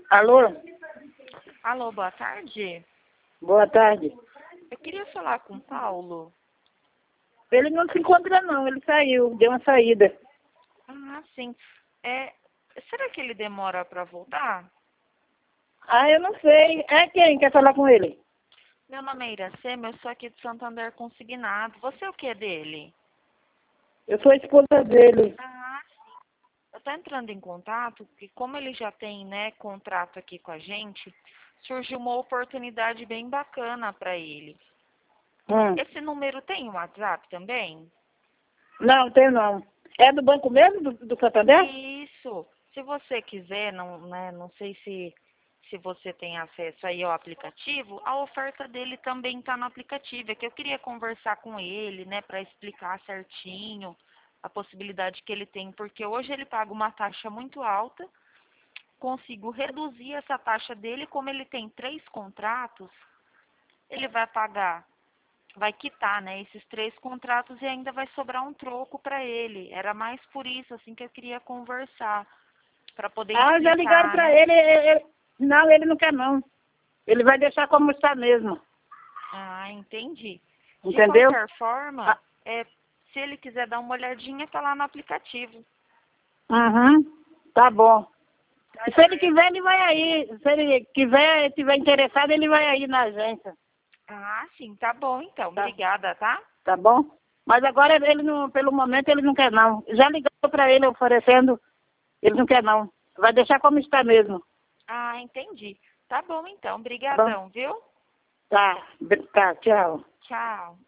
Alô? Alô, boa tarde. Boa tarde. Eu queria falar com o Paulo. Ele não se encontra não, ele saiu, deu uma saída. Ah, sim. Será que ele demora para voltar? Ah, eu não sei. É quem quer falar com ele? Meu nome é Iracema, eu sou aqui de Santander Consignado. Você é o que dele? Eu sou a esposa dele. Ah, sim. Eu estou entrando em contato, porque como ele já tem, né, contrato aqui com a gente, surgiu uma oportunidade bem bacana para ele. Esse número tem um WhatsApp também? Não, tem não. É do banco mesmo, do Santander? Isso. Se você quiser, não, né, não sei se você tem acesso aí ao aplicativo, a oferta dele também está no aplicativo. É que eu queria conversar com ele, né, para explicar certinho a possibilidade que ele tem, porque hoje ele paga uma taxa muito alta, consigo reduzir essa taxa dele, como ele tem 3 contratos, ele vai quitar, né, esses 3 contratos e ainda vai sobrar um troco para ele. Era mais por isso, assim, que eu queria conversar, para poder Ah, já ligaram explicar, para né? ele. Não, ele não quer não. Ele vai deixar como está mesmo. Ah, entendi. De Entendeu? qualquer forma, Ah, se ele quiser dar uma olhadinha, tá lá no aplicativo. uhum, tá bom. Tá E se ele certo. quiser, ele vai aí. Se ele quiser, estiver interessado, ele vai aí na agência. Ah, sim, tá bom então. Tá, Obrigada, tá? tá bom? Mas agora ele não, pelo momento ele não quer não. Já ligou para ele oferecendo, ele não quer não. Vai deixar como está mesmo. Ah, entendi. Tá bom então. Tá bom? Obrigadão, viu? Tá, tá, tchau. Tchau.